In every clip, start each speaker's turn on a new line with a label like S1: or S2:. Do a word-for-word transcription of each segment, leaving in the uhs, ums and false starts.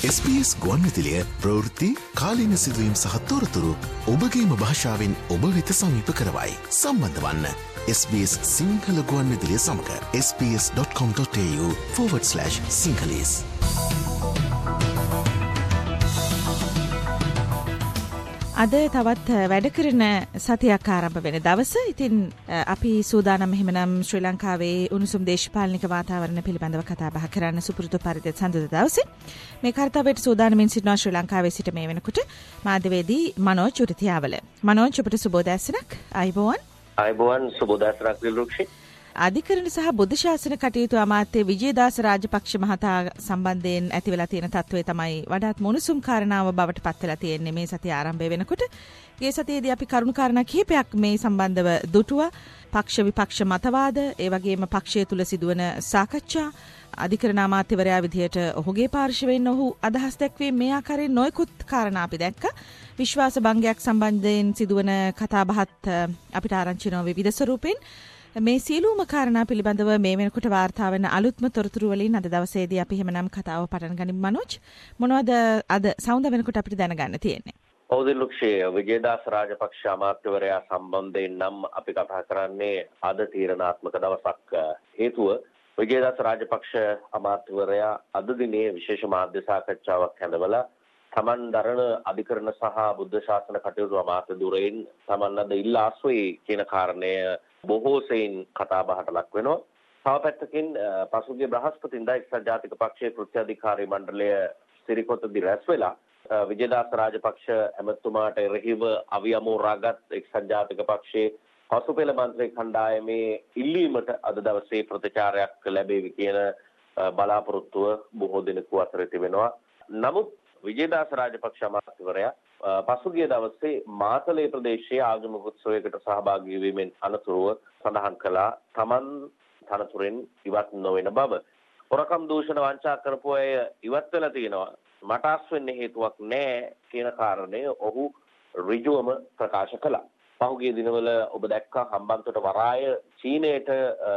S1: S B S ගුවන්විදුලිය ප්‍රවෘත්ති කාලීන සිදුවීම් සහ තොරතුරු ඔබගේම භාෂාවෙන් ඔබ වෙත සමීප කරවයි. සම්බන්ධ වන්න එස් බී එස් සිංහල ගුවන්විදුලිය සමඟ S B S dot com dot A U forward slash Sinhalese.
S2: අද තවත් වැඩ කරන සතියක් ආරම්භ වෙන දවස. ඉතින් අපි සූදානම් එහෙමනම් ශ්‍රී ලංකාවේ උණුසුම් දේශපාලනික වාතාවරණ පිළිබඳව කතා බහ කරන්න සුපුරුදු පරිදි සඳුදා දවසේ මේ කාර්යයට සූදානම්ින් සිටිනවා ශ්‍රී ලංකාවේ සිට මේ වෙනකොට මාධ්‍යවේදී මනෝජ් චුරිතියාවල. මනෝජ් ඔබට සුබෝදෑසනක්. ආයුබෝවන්.
S3: ආයුබෝවන් සුබෝදෑසනක් විල්රුක්ෂි.
S2: අධිකරණ සහ බුද්ධ ශාසන කටයුතු අමාත්‍ය විජේදාස රාජපක්ෂ මහතා සම්බන්ධයෙන් ඇති වෙලා තියෙන තත්ත්වය තමයි වඩාත් මොනුසුම් කාරණාව බවට පත් වෙලා තියෙන්නේ මේ සතිය ආරම්භය වෙනකොට. මේ සතියේදී අපි කරුණු කාරණා කිහිපයක් මේ සම්බන්ධව දුටුවා. පක්ෂ විපක්ෂ මතවාද, ඒ වගේම පක්ෂය තුල සිදුවන සාකච්ඡා, අධිකරණ අමාත්‍යවරයා විදියට ඔහුගේ පාර්ශවයෙන් ඔහු අදහස් දැක්වීම, මේ ආකාරයෙන් නොයෙකුත් කාරණා අපි දැක්කා. විශ්වාස භංගයක් සම්බන්ධයෙන් සිදුවන කතාබහත් අපිට ආරංචි වෙනවා විවිධ ස්වරූපෙන්. මේ සියලුම කාරණා පිළිබඳව මේ වෙනකොට වාර්තා වෙන අලුත්ම තොරතුරු වලින් අද දවසේදී අපි එහෙමනම් කතාව පටන් ගනිමු. මනෝජ්, මොනවද අද සවුන්ද වෙනකොට අපිට දැනගන්න තියෙන්නේ?
S3: ඔව් ලුක්ෂේ, විජේදාස රාජපක්ෂ අමාත්‍යවරයා සම්බන්ධයෙන් නම් අපි කතා කරන්නේ අද තීරණාත්මක දවසක්. හේතුව විජේදාස රාජපක්ෂ අමාත්‍යවරයා අද දිනේ විශේෂ මාධ්‍ය සාකච්ඡාවක් හැඳවලා තමන් දරන අධිකරණ සහ බුද්ධ ශාසන කටයුතු අමාත්‍ය ධුරයෙන් තමන් අද ඉල්ලා අස්වේ කියන කාරණය බොහෝ සෙයින් කතා බහට ලක් වෙනවා. තව පැත්තකින් පසුගිය බ්‍රහස්පතින්දා එක්සත් ජාතික පක්ෂයේ කෘත්‍යාධිකාරී මණ්ඩලය සිරිකොතදී රැස් වෙලා විජේදාස රාජපක්ෂ ඇමතුමාට එරෙහිව අවියමෝරාගත් එක්සත් ජාතික පක්ෂයේ පසුපෙළ මන්ත්‍රී කණ්ඩායමේ ඉල්ලීමට අද දවසේ ප්‍රතිචාරයක් ලැබෙවි කියන බලාපොරොත්තුව බොහෝ දෙනෙකු අතර තිබෙනවා. නමුත් විජේදාස රාජපක්ෂ අමාත්‍යවරයා පසුගිය දවසේ මාතලේ ප්‍රදේශයේ ආගමික උත්සවයකට සහභාගී වීමෙන් අනතුරුව සඳහන් කළා තමන් තනතුරෙන් ඉවත් නොවන බව. හොරකම් දූෂණ වංචා කරපු අය ඉවත් වෙලා තියෙනවා, මට අස් වෙන්න හේතුවක් නැහැ කියන කාරණය ඔහු ඍජුවම ප්‍රකාශ කළා. පහුගිය දිනවල ඔබ දැක්කා හම්බන්තොට වරාය චීනයට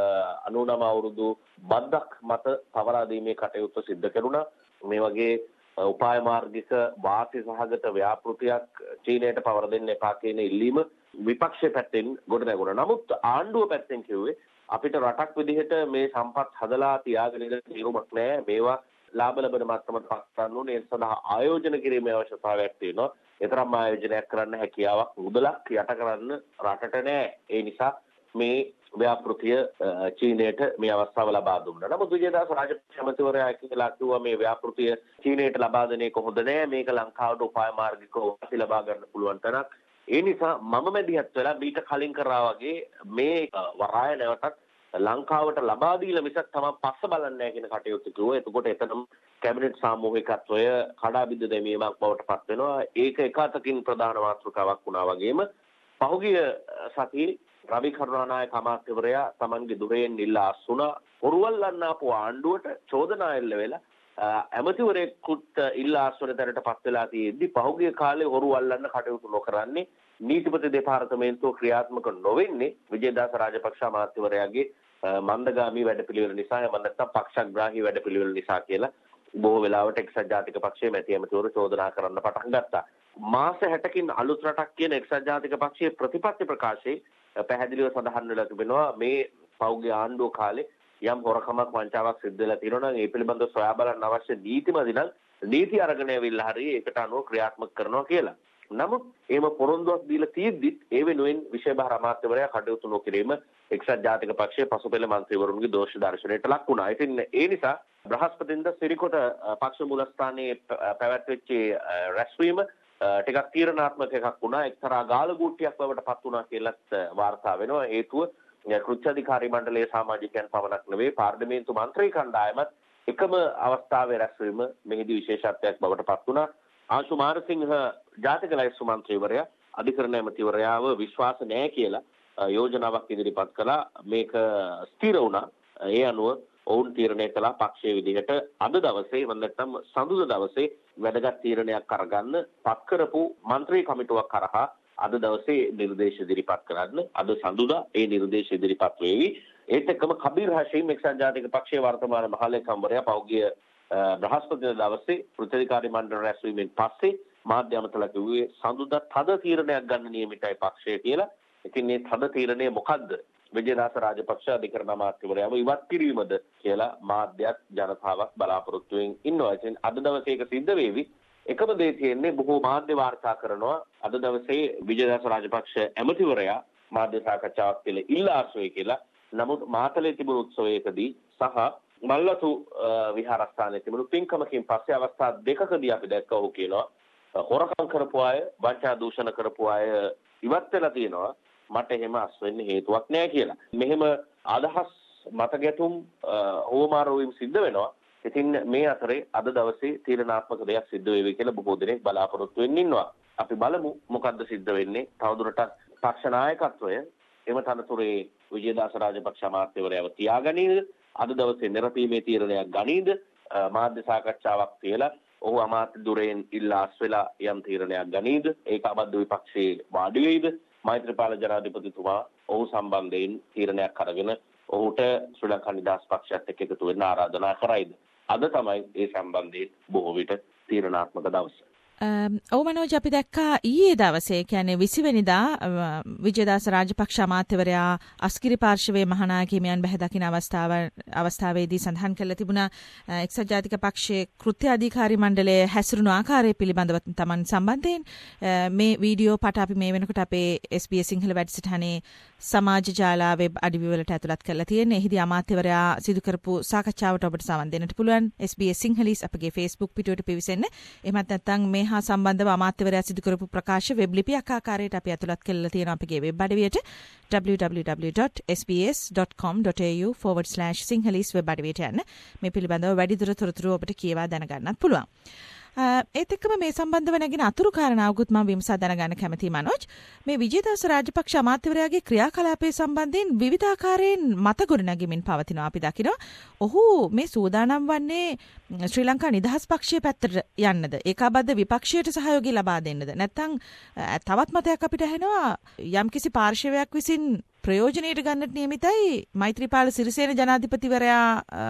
S3: අනූනම අවුරුදු බද්දක් මත පවරා දීමේ කටයුත්ත සිද්ධ කෙරුණා. මේ වගේ උපාය මාර්ගික වාසි සහගත ව්‍යාපෘතියක් චීනයට පවර දෙන්න එපා කියන ඉල්ලීම විපක්ෂයේ පැත්තෙන් ගොඩ නැගුණා. නමුත් ආණ්ඩුව පැත්තෙන් කිව්වේ අපිට රටක් විදිහට මේ සම්පත් හදලා තියාගෙන ඉන්න තීරුමක් නැහැ. මේවා ලාභ ලබන මට්ටමට පත් කරන්න ඕනේ. ඒ සඳහා ආයෝජන කිරීමේ අවශ්‍යතාවයක් තියෙනවා. ඒ තරම් ආයෝජනයක් කරන්න හැකියාවක් මුදලක් යට කරන්න රටට නැහැ. ඒ නිසා මේ ව්‍යාපෘතිය චීනයට මේ අවස්ථාව ලබා දුන්නා. නමුත් විජේදාස රාජපක්ෂ ඇමතිවරයා කියලා කිව්වා මේ ව්‍යාපෘතිය චීනයට ලබා දෙන එක හොඳ නෑ. මේක ලංකාවට උපාය මාර්ගිකව වාසි ලබා ගන්න පුළුවන් තරක්. ඒ නිසා මම මැදිහත් වෙලා මීට කලින් කරා වගේ මේ වරාය නැවතත් ලංකාවට ලබා දීලා මිසක් තමයි පස්ස බලන්නේ නැහැ කියන කටයුතු කිව්වා. එතකොට එතනම කැබිනට් සාමූහිකත්වය කඩාබිද්ද දැමීමක් බවට පත් වෙනවා. ඒක එක අතකින් ප්‍රධාන මාතෘකාවක් වුණා වගේම පහුගිය සතියේ රවි කරුණානායක අමාත්‍යවරයා තමන්ගේ දුරයෙන් ඉල්ලා අස්ුණා හොරුවල්ලන්න ආපු ආණ්ඩුවට චෝදනා එල්ල වෙලා ඇමතිවරයෙකුත් ඉල්ලා අස්වන තැනට පත් වෙලා තියෙද්දි පහුගිය කාලේ හොරුවල්ලන්න කටයුතු නොකරන්නේ නීතිපති දෙපාර්තමේන්තුව ක්‍රියාත්මක නොවෙන්නේ විජේදාස රාජපක්ෂ අමාත්‍යවරයාගේ මන්දගාමී වැඩපිළිවෙල නිසා එහෙම නැත්නම් පක්ෂග්‍රාහී වැඩපිළිවෙල නිසා කියලා බොහෝ වෙලාවට එක්සත් ජාතික පක්ෂයේ මැති ඇමතිවරු චෝදනා කරන්න පටන් ගත්තා. මාස හැටකින් අලුත් රටක් කියන එක්සත් ජාතික පක්ෂයේ ප්‍රතිපත්ති ප්‍රකාශයේ පැහැදිලිව සඳහන් වෙලා තිබෙනවා මේ පෞද්ගලික ආණ්ඩුව කාලේ යම් හොරකමක් වංචාවක් සිද්ධ වෙලා තියෙනවා නම් ඒ පිළිබඳව සොයා බලන්න අවශ්‍ය නීතිමදි නම් නීති අරගෙන ඇවිල්ලා හරි ඒකට අනුව ක්‍රියාත්මක කරනවා කියලා. නමුත් එහෙම පොරොන්දුවක් දීලා තියෙද්දිත් ඒ වෙනුවෙන් විශේෂ අමාත්‍යවරයා කටයුතු නොකිරීම එක්සත් ජාතික පක්ෂයේ පසුපෙළ මන්ත්‍රීවරුන්ගේ දෝෂ දර්ශනයට ලක් වුණා. ඉතින් ඒ නිසා බ්‍රහස්පතින්දා සිරිකොත පක්ෂ මූලස්ථානයේ පැවැත්වෙච්ච රැස්වීම ටිකක් තීරණාත්මක එකක් වුණා. එක්තරා ගාලගුට්ටියක් බවට පත් වුණා කියලාත් වාර්තා වෙනවා. හේතුව කෘත්‍යාධිකාරී මණ්ඩලයේ සමාජිකයන් පමණක් නෙවෙයි පාර්ලිමේන්තු මන්ත්‍රී කණ්ඩායමත් එකම අවස්ථාවේ රැස්වීම මෙහිදී විශේෂත්වයක් බවට පත් වුණා. ආශු මාරසිංහ ජාතික ලයිස්තු මන්ත්‍රීවරයා අධිකරණ ඇමතිවරයාව විශ්වාස නැහැ කියලා යෝජනාවක් ඉදිරිපත් කළා. මේක ස්ථිර වුණා. ඒ අනුව ඔවුන් තීරණය කළා පක්ෂයේ විදිහට අද දවසේ නැත්නම් සඳුදා දවසේ වැදගත් තීරණයක් අරගන්න පත් කරපු මන්ත්‍රී කමිටුවක් කරහා අද දවසේ නිර්දේශ ඉදිරිපත් කරන්න. අද සඳුදා ඒ නිර්දේශ ඉදිරිපත් වෙවි. ඒත් එක්කම කබීර් හෂීම් එක්සත් ජාතික පක්ෂයේ වර්තමාන මහලේකම්වරයා පෞද්ගලික බ්‍රහස්පතින්දා දවසේ ප්‍රතිකාරී මණ්ඩල රැස්වීමෙන් පස්සේ මාධ්‍ය අමතලා කිව්වේ සඳුදා තද තීරණයක් ගන්න නියමිතයි පක්ෂය කියලා. ඉතින් මේ තද තීරණය මොකද්ද? විජේදාස රාජපක්ෂ අධිකරණ අමාත්‍යවරයාව ඉවත් කිරීමද කියලා මාධ්‍යයක් ජනතාවක් බලාපොරොත්තුෙන් ඉන්නවා. ඉතින් අද දවසේ ඒක සිද්ධ වේවි. එකම දේ තියෙන්නේ බොහෝ මාධ්‍ය වාර්තා කරනවා අද දවසේ විජේදාස රාජපක්ෂ ඇමතිවරයා මාධ්‍ය සාකච්ඡාවක් කියලා ඉල්ලා ආශ්‍රය කියලා. නමුත් මාතලේ තිබුණු උත්සවයකදී සහ මල්වතු විහාරස්ථානයේ තිබුණු පින්කමකින් පස්සේ අවස්ථා දෙකකදී අපි දැක්කා ඔහු කියනවා හොරකම් කරපු අය, වංචා දූෂණ කරපු අය ඉවත් වෙලා තියෙනවා. මට එහෙම අස් වෙන්න හේතුවක් නැහැ කියලා. මෙහෙම අදහස් මත ගැටුම් හෝමාරු වීම සිද්ධ වෙනවා. ඉතින් මේ අතරේ අද දවසේ තීරණාත්මක දෙයක් සිද්ධ වෙවි කියලා බොහෝ දෙනෙක් බලාපොරොත්තු වෙමින් ඉන්නවා. අපි බලමු මොකද්ද සිද්ධ වෙන්නේ. තවදුරටත් පක්ෂ නායකත්වය එම තනතුරේ විජේදාස රාජපක්ෂ අමාත්‍යවරයාව තියාගනීද? අද දවසේ නිරපීමේ තීරණයක් ගනීද? මාධ්‍ය සාකච්ඡාවක් තියලා ඔහු අමාත්‍ය දුරෙන් ඉල්ලාස් වෙලා යම් තීරණයක් ගනීද? ඒක අබද්ධ විපක්ෂයේ වාඩි වෙයිද? මෛත්‍රීපාල ජනාධිපතිතුමා ඔහු සම්බන්ධයෙන් තීරණයක් අරගෙන ඔහුට ශ්‍රී ලංකා නිදහස් පක්ෂයත් එක්ක එකතු වෙන්න ආරාධනා කරයිද? අද තමයි ඒ සම්බන්ධයෙන් බොහෝ විට තීරණාත්මක දවස.
S2: ඔව් මනෝජ්, අපි දැක්කා ඊයේ දවසේ කියන්නේ විසි වෙනිදා විජේදාස රාජපක්ෂ අමාත්‍යවරයා අස්කිරි පාර්ශවයේ මහානායක හිමියන් බැහැ දකින අවස්ථාව අවස්ථාවේදී සඳහන් කළ තිබුණා එක්සත් ජාතික පක්ෂයේ කෘත්‍ය අධිකාරී මණ්ඩලයේ හැසිරුණු ආකාරය පිළිබඳව තමන් සම්බන්ධයෙන් මේ වීඩියෝ පට අපි මේ වෙනකොට අපේ එස් බී එස් සිංහල වැඩසටහනේ සමාජ ජාලා වෙබ් අඩවිවලට ඇතුළත් කරලා තියෙන්නේ. එහිදී අමාත්‍යවරයා සිදු කරපු සාකච්ඡාවට ඔබට සවන් දෙන්නට පුළුවන් එස් බී එස් සිංහලීස් අපගේ Facebook පිටුවට පිවිසෙන්න. එහෙමත් නැත්නම් මේ හා සම්බන්ධව අමාත්‍යවරයා සිදු කරපු ප්‍රකාශ වෙබ් ලිපියක් ආකාරයට අපි ඇතුළත් කරලා තියෙනවා අපගේ වෙබ් අඩවියට double-u double-u double-u dot s b s dot com dot a u forward slash sinhalese web අඩවියට යන්න. මේ පිළිබඳව වැඩිදුර තොරතුරු ඔබට කියවා දැනගන්නත් පුළුවන්. ඒත් එක්කම මේ සම්බන්ධව නැගෙන අතුරු කාරණාවකුත් මම විමසා දැනගන්න කැමතියි මනෝජ්. මේ විජේදාස රාජපක්ෂ අමාත්‍යවරයාගේ ක්‍රියාකලාපයේ සම්බන්ධයෙන් විවිධාකාරයෙන් මත ගොඩනැගෙමින් පවතිනවා අපි දකිනවා. ඔහු මේ සූදානම් වන්නේ ශ්‍රී ලංකා නිදහස් පක්ෂයේ පැත්තට යන්නද? ඒකාබද්ධ විපක්ෂයට සහයෝගය ලබා දෙන්නද? නැත්නම් තවත් මතයක් අපිට ඇහෙනවා යම්කිසි පාර්ශවයක් විසින් ප්‍රයෝජනයට ගන්නට නියමිතයි මෛත්‍රීපාල සිරිසේන ජනාධිපතිවරයා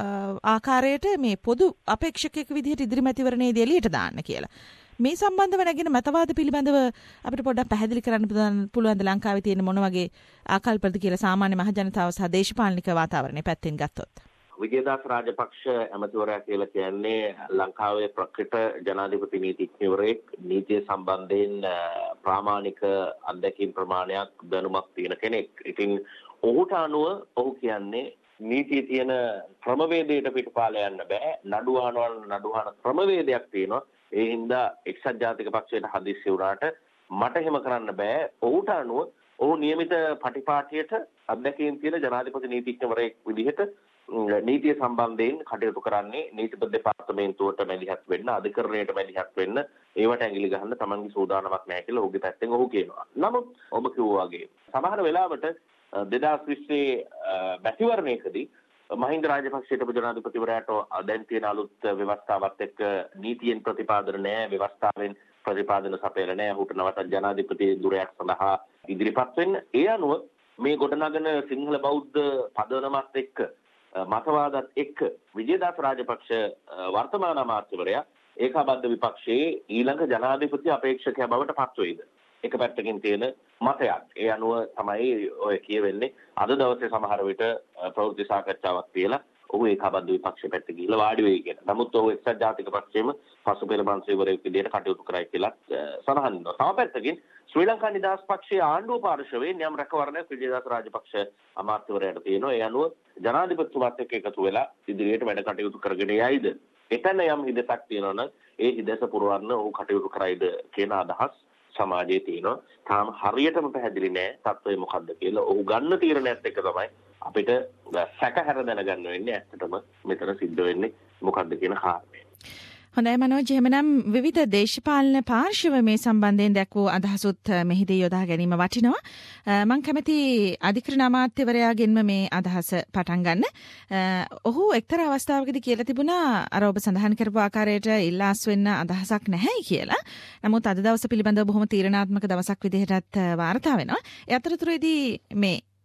S2: ආකාරයට මේ පොදු අපේක්ෂකයෙක් විදිහට ඉදිරි මැතිවරණයේදී එළියට දාන්න කියලා. මේ සම්බන්ධව නැගෙන මතවාද පිළිබඳව අපිට පොඩ්ඩක් පැහැදිලි කරන්න පුළුවන්ද ලංකාවේ තියෙන මොන වගේ ආකල්පද කියලා සාමාන්‍ය මහ ජනතාව සහ දේශපාලනික වාතාවරණය පැත්තෙන් ගත්තොත්?
S3: විජේදාස රාජපක්ෂ ඇමතිවරයා කියලා කියන්නේ ලංකාවේ ප්‍රකෘත ජනාධිපති නීතිඥවරයෙක්, නීතිය සම්බන්ධයෙන් ප්‍රාමාණික අත්දැකීම් ප්‍රමාණයක් දැනුමක් තියෙන කෙනෙක්. ඉතින් ඔහුට අනුව ඔහු කියන්නේ නීතියේ තියෙන ක්‍රමවේදයට පිටපාල යන්න බෑ. නඩුවානවල නඩුවාන ක්‍රමවේදයක් තියෙනවා. ඒ හින්දා එක්සත් ජාතික පක්ෂයට හදිස්සි වුණාට මට එහෙම කරන්න බෑ. ඔහුට අනුව ඔහු නියමිත පටිපාටියට අත්දැකීම් තියෙන ජනාධිපති නීතිඥවරයෙක් විදිහට නීතිය සම්බන්ධයෙන් කටයුතු කරන්නේ නීති දෙපාර්තමේන්තුවට මැදිහත් වෙන්න, අධිකරණයට මැදිහත් වෙන්න, ඒවට ඇඟිලි ගහන්න තමන්ගේ සූදානමක් නැහැ කියලා ඔහුගේ පැත්තෙන් ඔහු කියනවා. නමුත් ඔබ කිව්වා වගේ සමහර වෙලාවට දෙදාස් විස්සේ මැතිවරණයකදී මහින්ද රාජපක්ෂයට ජනාධිපතිවරයාට දැන් තියෙන අලුත් ව්‍යවස්ථාවත් එක්ක නීතියෙන් ප්‍රතිපාදන නැහැ, ව්‍යවස්ථාවෙන් ප්‍රතිපාදන සපයලා නැහැ. ඔහුට නවතත් ජනාධිපති ධුරයක් සඳහා ඉදිරිපත් වෙන්න. ඒ අනුව මේ ගොඩනගන සිංහල බෞද්ධ පදනමත් එක්ක මතවාදත් එක්ක විජේදාස රාජපක්ෂ වර්තමාන අමාත්‍යවරයා ඒකාබද්ධ විපක්ෂයේ ඊළඟ ජනාධිපති අපේක්ෂකයා බවට පත් වෙයිද? එක පැත්තකින් තියෙන මතයක්. ඒ අනුව තමයි ඔය කියවෙන්නේ. අද දවසේ සමහර විට ප්‍රවෘත්ති සාකච්ඡාවක් තියලා ඔහු ඒකාබද්ධ විපක්ෂ පැත්තට ගිහිල්ලා වාඩි වෙයි කියලා. නමුත් ඔහු එක්සත් ජාතික පක්ෂයේම පසුපෙළ මන්ත්‍රීවරයෙක් විදිහට කටයුතු කරයි කියලා සඳහන් වෙනවා. තව පැත්තකින් ශ්‍රී ලංකා නිදහස් පක්ෂයේ ආණ්ඩුව පාර්ශවයෙන් යම් රැකවරණයක් විජේදාස රාජපක්ෂ අමාත්‍යවරයාට තියෙනවා. ඒ අනුව ජනාධිපතිතුමාත් එක්ක එකතු වෙලා ඉදිරියට වැඩ කටයුතු කරගෙන යයිද? එතන යම් හිදසක් තියෙනවා නම් ඒ හිදස පුරවන්න ඔහු කටයුතු කරයිද කියන අදහස් සමාජයේ තියෙනවා. තාම හරියටම පැහැදිලි නෑ තත්ත්වය මොකද්ද කියලා. ඔහු ගන්න තීරණයත් එක්ක තමයි අපිට සැකහැර දැනගන්න වෙන්නේ ඇත්තටම මෙතන සිද්ධ වෙන්නේ මොකද්ද කියන කාරණය.
S2: හොඳයි මනෝජ්, එහෙමනම් විවිධ දේශපාලන පාර්ශව මේ සම්බන්ධයෙන් දැක්වූ අදහසුත් මෙහිදී යොදා ගැනීම වටිනවා. මම කැමති අධිකරණ අමාත්‍යවරයාගෙන්ම මේ අදහස පටන් ගන්න. ඔහු එක්තරා අවස්ථාවකදී කියලා තිබුණා අර ඔබ සඳහන් කරපු ආකාරයට ඉල්ලාස් වෙන්න අදහසක් නැහැයි කියලා. නමුත් අද දවස පිළිබඳව බොහොම තීරණාත්මක දවසක් විදිහටත් වාර්තා වෙනවා. ඒ අතරතුරේදී මේ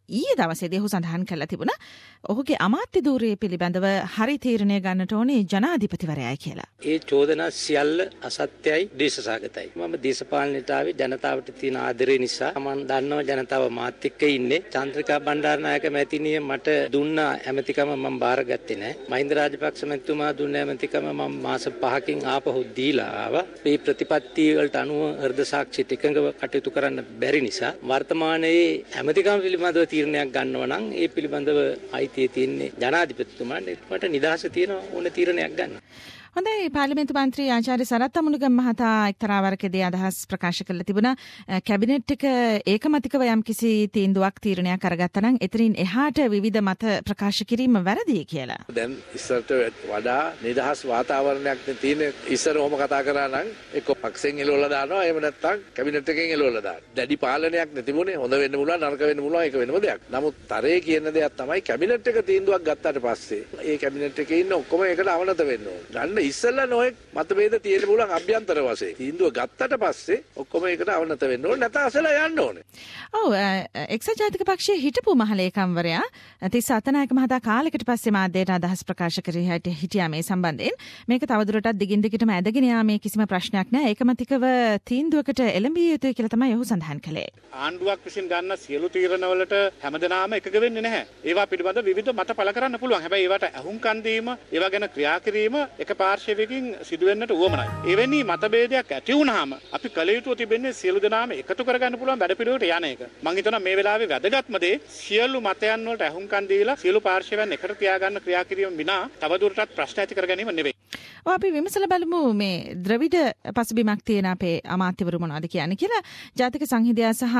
S2: ඊයේ දවසේදී ඔහු සඳහන් කළා තිබුණා ඔහුගේ අමාත්‍ය ධූරය පිළිබඳව හරි තීරණය ගන්නට ඕනේ ජනාධිපතිවරයායි කියලා.
S4: ඒ චෝදනා සියල්ල අසත්‍යයි දේශසාගතයි. මම දේශපාලනයට ආවේ ජනතාවට තියෙන ආදරය නිසා. මම දන්නවා ජනතාව මාත් එක්ක ඉන්නේ. චන්ද්‍රිකා බණ්ඩාරනායක මැතිණිය මට දුන්න ඇමතිකම මම බාරගත්තේ නැහැ. මහින්ද රාජපක්ෂ මැතිතුමා දුන්න ඇමතිකම මම මාස පහකින් ආපහු දීලා ආවා. මේ ප්‍රතිපත්ති වලට අනුව හෘද සාක්ෂියට එකඟව කටයුතු කරන්න බැරි නිසා වර්තමානයේ ඇමතිකම පිළිබඳව තීරණයක් ගන්නවා නම් ඒ පිළිබඳව අයිතිය තියෙන්නේ ජනාධිපතිතුමාට. මට නිදහස තියෙනවා ඕන තීරණයක් ගන්න.
S2: හොඳයි පාර්ලිමේන්තු මන්ත්‍රී ආචාර්ය සරත් අමුණුගම මහතා එක්තරා වරකදී අදහස් ප්‍රකාශ කළා තිබුණා කැබිනට් එක ඒකමතිකව යම් කිසි තීන්දුවක් තීරණයක් අරගත්තා නම් එතනින් එහාට විවිධ මත ප්‍රකාශ කිරීම වැරදි කියලා.
S5: දැන් ඉස්සරට වඩා නිදහස් වාතාවරණයක් තියෙන ඉස්සර ඔහොම කතා කරා නම් එක්ක පක්ෂෙන් එළවලා දානවා එහෙම නැත්නම් කැබිනට් එකෙන් එළවලා දානවා. දැඩි පාලනයක් නැතිමුනේ හොඳ වෙන්න පුළුවන් නරක වෙන්න පුළුවන් ඒක වෙනම දෙයක්. නමුත් තරේ කියන දෙයක් තමයි කැබිනට් එක තීන්දුවක් ගත්තාට පස්සේ ඒ කැබිනට් එකේ ඉන්න ඔක්කොම ඒකට අවනත වෙන්න ඕනේ. ගන්න ඉස්සෙල්ලා නොයෙක් මතභේද තියෙන්න පුළුවන් අභ්‍යන්තර වශයෙන්. තීන්දුව ගත්තට පස්සේ ඔක්කොම ඒකට අවනත වෙන්න ඕනේ නැත්නම් අසලා යන්න ඕනේ.
S2: ඔව් එක්සත් ජාතික පක්ෂයේ හිටපු මහලේකම්වරයා තිස්ස අතනායක මහතා කාලයකට පස්සේ මාධ්‍යයට අදහස් ප්‍රකාශ කර හිටියා මේ සම්බන්ධයෙන්. මේක තවදුරටත් දිගින් දිගටම ඇදගෙන යාමේ කිසිම ප්‍රශ්නයක් නැහැ. ඒකමතිකව තීන්දුවකට එළඹිය යුතුයි කියලා තමයි ඔහු සඳහන් කළේ.
S6: ආණ්ඩුවක් විසින් ගන්න සියලු තීරණවලට හැමදෙනාම එකග වෙන්නේ නැහැ. ඒවා පිළිබඳ විවිධ මත පළ කරන්න පුළුවන්. හැබැයි ඒවට අහුම්කන් දීම, ඒවා ගැන ක්‍රියා කිරීම එක පාර්ශවයකින් සිදුවෙන්නට උවමනයි. එවැනි මතභේදයක් ඇති වුණාම අපි කල යුතුව තිබෙන්නේ සියලු දෙනාම එකතු කරගන්න පුළුවන් වැඩපිළිවෙලට යන එක. මම හිතනවා මේ වෙලාවේ වැදගත්ම දේ සියලු මතයන් වලට අහුම්කන් දීලා සියලු පාර්ශවයන් එකට තියාගන්න ක්‍රියා කිරීම විනා තවදුරටත් ප්‍රශ්න ඇති කර ගැනීම නෙවෙයි.
S2: ඔව් අපි විමසලා බලමු මේ ද්‍රවිඩ පසුබිමක් තියෙන අපේ අමාත්‍යවරු මොනවද කියන්නේ කියලා. ජාතික සංහිඳියා සහ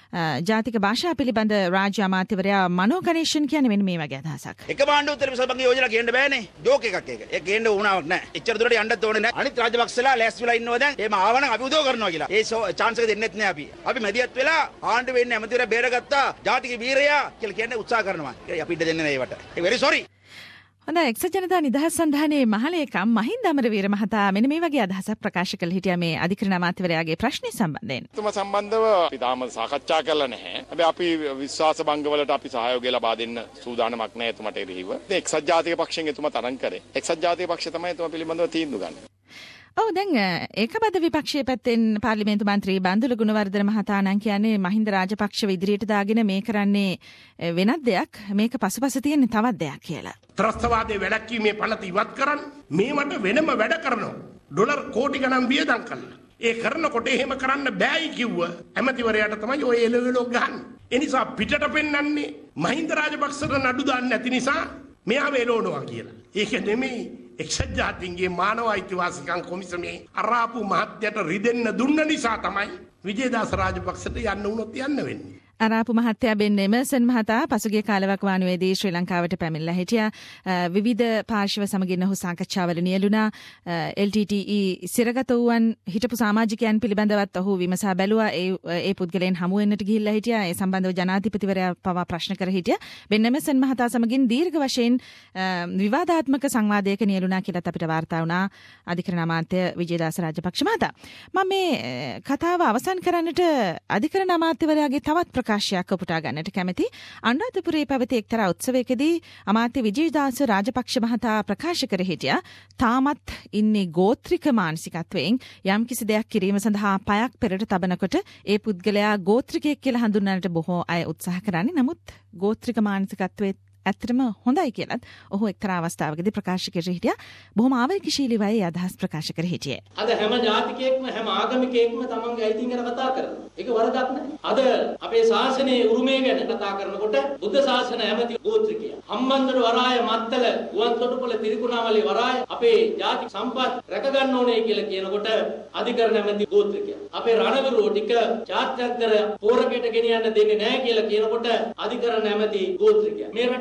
S2: ජාතික භාෂා පිළිබඳ රාජ්‍ය අමාත්‍යවරයා මනෝ ගණේෂන් කියන්නේ මෙන්න මේ වගේ අදහසක්.
S7: එක බාණ්ඩ උත්තර විසල්පන්ගේ යෝජනා ගේන්න බෑනේ. ජෝක් එකක් ඒක. ඒක ගේන්න උනාවක් නැහැ. එච්චර දුරට යන්නත් ඕනේ නැහැ. අනිත් රාජපක්ෂලා ලෑස්ති වෙලා ඉන්නවා දැන්. එහෙම ආවනම් අපි උදව් කරනවා කියලා. ඒ chance එක දෙන්නෙත් නැහැ අපි. අපි මැදිහත් වෙලා ආණ්ඩුව වෙන්නේ ඇමතිවරයා බේරගත්තා. ජාතික වීරයා කියලා කියන්න උත්සාහ කරනවා. ඒක අපි ඉඩ දෙන්නේ නැහැ ඒවට. ඒ very sorry.
S2: හොඳයි එක්සත් ජනතා නිදහස් සන්ධානයේ මහලේකම් මහින්ද අමරවීර මහතා මෙන්න මේ වගේ අදහසක් ප්‍රකාශ කළ හිටියා මේ අධිකරණ අමාත්‍යවරයාගේ ප්‍රශ්නේ සම්බන්ධයෙන්.
S8: තුමා සම්බන්ධව අපි තාම සාකච්ඡා කරලා නැහැ. හැබැයි අපි විශ්වාස භංගවලට අපි සහයෝගය ලබා දෙන්න සූදානමක් නැහැ එතුමාට එරෙහිව. එක්සත් ජාතික පක්ෂයෙන් එතුමා තරඟ කරේ. එක්සත් ජාතික පක්ෂය තමයි එතුමා පිළිබඳව තීන්දුව ගන්නේ.
S2: ඔව් දැන් ඒකබද විපක්ෂයේ පැත්තෙන් පාර්ලිමේන්තු මන්ත්‍රී බන්දුල ගුණවර්ධන මහතා නම් කියන්නේ මහින්ද රාජපක්ෂව ඉදිරියට දාගෙන මේ කරන්නේ වෙනත් දෙයක් මේක පසුපස තියෙන තවත් දෙයක් කියලා.
S9: ත්‍රස්තවාදයේ වැළැක්වීමේ පළත ඉවත් කරන් මේවට වෙනම වැඩ කරනවා. ඩොලර් කෝටි ගණන් වියදම් කළා. ඒ කරනකොට එහෙම කරන්න බෑයි කිව්ව ඇමතිවරයාට තමයි ඔය එළවෙලෝ ගහන්නේ. ඒ නිසා පිටට පෙන්වන්නේ මහින්ද රාජපක්ෂට නඩු දාන්න නැති නිසා මෙයාව එළවනවා කියලා. ඒක නෙමෙයි එක්සත් ජාතීන්ගේ මානව අයිතිවාසිකම් කොමිසමේ අරාපු මහත්යට රිදෙන්න දුන්න නිසා තමයි විජේදාස රාජපක්ෂට යන්න වුණොත් යන්න වෙන්නේ.
S2: අරාපු මහත්තයා බෙන් එමර්සන් මහතා පසුගිය කාලවකවානුවේදී ශ්‍රී ලංකාවට පැමිණලා හිටියා. විවිධ පාර්ශ්ව සමගින් ඔහු සාකච්ඡාවල නියැලුණා. එල් ටී ටී ඊ සිරගත වූවන් හිටපු සමාජිකයන් පිළිබඳවත් ඔහු විමසා බැලුවා. ඒ ඒ පුද්ගලයන් හමු වෙන්නට ගිහිල්ලා හිටියා. ඒ සම්බන්ධව ජනාධිපතිවරයා පවා ප්‍රශ්න කර හිටියා. බෙන් එමර්සන් මහතා සමගින් දීර්ඝ වශයෙන් විවාදාත්මක සංවාදයක නියැලුණා කියලාත් අපිට වාර්තා වුණා අධිකරණ අමාත්‍ය විජේදාස රාජපක්ෂ මහතා. මම මේ කතාව අවසන් කරන්නට අධිකරණ අමාත්‍යවරයාගේ තවත් ප්‍රකාශයක් උපුටා ගන්නට කැමැති. අනුරාධපුරයේ පැවති එක්තරා උත්සවයකදී අමාත්‍ය විජේදාස රාජපක්ෂ මහතා ප්‍රකාශ කර හිටියා තාමත් ඉන්නේ ගෝත්‍රික මානසිකත්වයෙන් යම් කිසි දෙයක් කිරීම සඳහා පයක් පෙරට තබනකොට ඒ පුද්ගලයා ගෝත්‍රිකයෙක් කියලා හඳුන්වන්නට බොහෝ අය උත්සාහ කරන්නේ. නමුත් ගෝත්‍රික මානසිකත්වයේ ඇත්තටම හොඳයි කියලත් ඔහු එක්තරා අවස්ථාවකදී ප්‍රකාශ කර හිටියා. බොහොම ආවේගශීලීවයි අදහස් ප්‍රකාශ කර හිටියේ.
S4: අද හැම ජාතිකයෙක්ම හැම ආගමිකයෙක්ම තමන්ගේ අයිතීන් ගැන කතා කරනවා. ඒක වරදක් නෑ. අද අපේ ශාසනයේ උරුමය ගැන කතා කරනකොට බුද්ධ ශාසන ඇමති ගෝත්‍රිකයා හම්බන්තොට වරාය මත්තල ගුවන්තොටුපොළ තිරිකුණාමලේ වරාය අපේ ජාතික සම්පත් රැක ගන්න ඕනේ කියලා කියනකොට අධිකරණ ඇමති ගෝත්‍රිකයා අපේ රණවිරුව ටික ජාත්‍යන්තර පෝරකයට ගෙනියන්න දෙන්නේ නෑ කියලා කියනකොට අධිකරණ ඇමති ගෝත්‍රිකයා මේ රටේ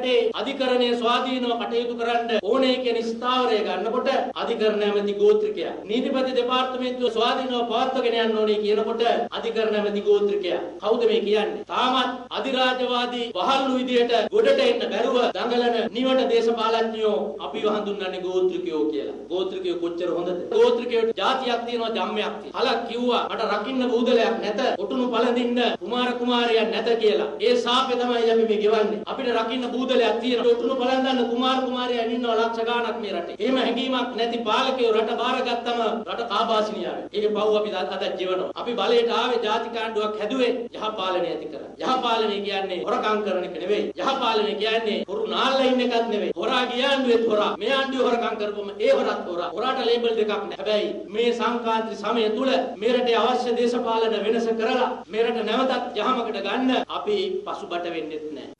S4: රටේ අධිකරණයේ ස්වාධීනව කටයුතු කරන්න ඕනේ කියන ස්ථාවරය ගන්නකොට අධිකරණ ඇමති ගෝත්‍රිකයා නීතිපති දෙපාර්තමේන්තුව ස්වාධීනව පවත්වාගෙන යන්න ඕනේ කියනකොට අධිකරණ ඇමති ගෝත්‍රිකයා කවුද මේ කියන්නේ? තාමත් අධිරාජ්‍යවාදී වහල්ලු විදියට ගොඩට එන්න බැරුව දඟලන නිවට දේශපාලඥයෝ අපිව හඳුන්වන්නේ ගෝත්‍රිකයෝ කියලා. ගෝත්‍රිකයෝ කොච්චර හොඳද? ගෝත්‍රිකයෝ ජාතියක් තියෙනවා ධම්මයක් තියෙනවා. කලක් කිව්වා මට රකින්න බූදලයක් නැත, ඔටුනු පළඳින්න කුමාර කුමාරියක් නැත කියලා. ඒ සාපේ තමයි අපි මේ ගෙවන්නේ. අපිට රකින්න බූදලයක් තියෙනවා, ඔටුනු පළඳන්න කුමාර කුමාරියන් ඉන්නවා ලක්ෂ ගාණක් මේ රටේ. එහෙම හැඟීමක් නැති පාලකයෝ රට බාරගත්තම රට කාබාසිනියාවේ. ඒකේ පව් අපි අද ජීවනවා. අපි බලයට ආවේ ජාතික ආණ්ඩුවක් හැදුවේ යහපාලනය ඇති කරලා. යහපාලනය කියන්නේ හොරකම් කරන එක නෙවෙයි. යහපාලනය කියන්නේ හොරු නාල්ලා ඉන්න එකක් නෙවෙයි. හොරා ගියාන්දුවෙත් හොරා. මේ ආණ්ඩුව හොරකම් කරපොම ඒ හොරත් හොරා. හොරාට ලේබල් දෙකක් නැහැ. හැබැයි මේ සංක්‍රාන්ති සමය තුල මේ රටේ අවශ්‍ය දේශපාලන වෙනස කරලා මේ රට නැවතත් යහමකට ගන්න අපි පසුබට වෙන්නෙත් නැහැ.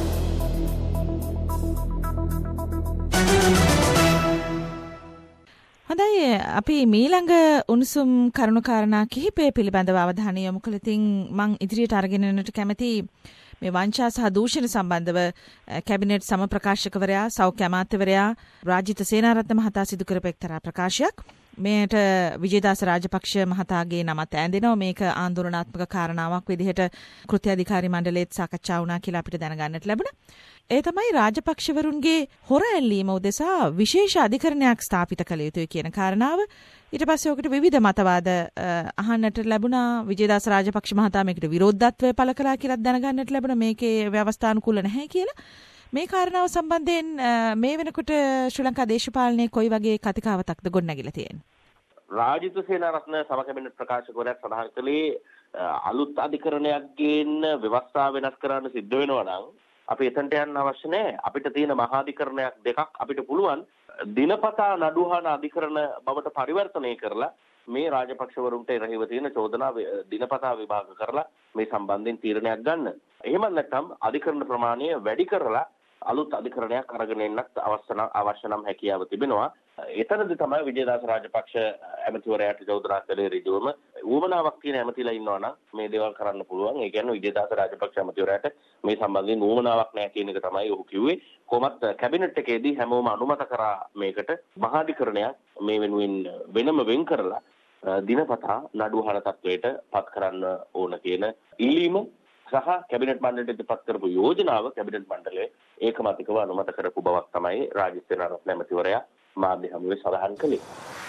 S2: හොඳයි අපි මීළඟ උණුසුම් කරුණුකාරණා කිහිපය පිළිබඳව අවධානය යොමු කළතින් මං ඉදිරියට අරගෙන යන්නට කැමති මේ වංචා සහ දූෂණ සම්බන්ධව කැබිනට් සම ප්‍රකාශකවරයා සෞඛ්‍ය අමාත්‍යවරයා රාජිත සේනාරත්න මහතා සිදු කරපු එක්තරා ප්‍රකාශයක්. මේට විජේදාස රාජපක්ෂ මහතාගේ නමත් ඇඳෙනවා. මේක ආందోලනාත්මක කාරණාවක් විදිහට කෘත්‍ය අධිකාරී මණ්ඩලයේත් සාකච්ඡා වුණා කියලා අපිට දැනගන්නට ලැබුණා. ඒ තමයි රාජපක්ෂවරුන්ගේ හොර ඇල්ලීම උදෙසා විශේෂ අධිකරණයක් ස්ථාපිත කළ යුතුයි කියන කාරණාව. ඊට පස්සේ ඔකට විවිධ මතවාද අහන්නට ලැබුණා. විජේදාස රාජපක්ෂ මහතා මේකට විරෝධත්වය පළ කළා කියලා දැනගන්නට ලැබුණා. මේකේ ව්‍යවස්ථානුකූල නැහැ කියලා. මේ කාරණාව සම්බන්ධයෙන් මේ වෙනකොට ශ්‍රී ලංකා දේශපාලනයේ කොයි වගේ කතිකාවතක්ද ගොඩනැගිලා තියෙන්නේ?
S3: රාජිත සේනාරත්න සම කැබිනට් ප්‍රකාශකවරයා සඳහන් කළේ අලුත් අධිකරණයක් ගේන්න ව්‍යවස්ථාව වෙනස් කරන්න සිද්ධ වෙනවා නම් අපි එතනට යන්න අවශ්‍ය නැහැ. අපිට තියෙන මහා අධිකරණයක් දෙකක් අපිට පුළුවන් දිනපතා නඩුහන අධිකරණ බවට පරිවර්තනය කරලා මේ රාජපක්ෂවරුන්ට එරෙහිව තියෙන චෝදනා දිනපතා විභාග කරලා මේ සම්බන්ධයෙන් තීරණයක් ගන්න. එහෙම නැත්නම් අධිකරණ ප්‍රමාණය වැඩි කරලා අලුත් අධිකරණයක් අරගෙන එන්නත් අවශ්‍ය අවශ්‍ය නම් හැකියාව තිබෙනවා. එතනදී තමයි විජේදාස රාජපක්ෂ ඇමතිවරයාට චෝදනා කළේ ඍජුවම ඌමනාවක් තියෙන ඇමතිලා ඉන්නවා නම් මේ දේවල් කරන්න පුළුවන්. ඒ කියන්නේ විජේදාස රාජපක්ෂ ඇමතිවරයාට මේ සම්බන්ධයෙන් ඌමනාවක් නැහැ කියන එක තමයි ඔහු කිව්වේ. කොහොමත් කැබිනට් එකේදී හැමෝම අනුමත කරා මේකට මහාධිකරණයක් මේ වෙනුවෙන් වෙනම වෙන් කරලා දිනපතා නඩුහන තත්වයට පත් කරන්න ඕන කියන ඉල්ලීම සහ කැබිනට් මණ්ඩලයට පත් කරපු යෝජනාව කැබිනට් මණ්ඩලයේ ඒකමතිකව අනුමත කරපු බවක් තමයි රාජිත සේනාරත්න ඇමතිවරයා මාධ්‍ය හමුවේ සඳහන් කළේ.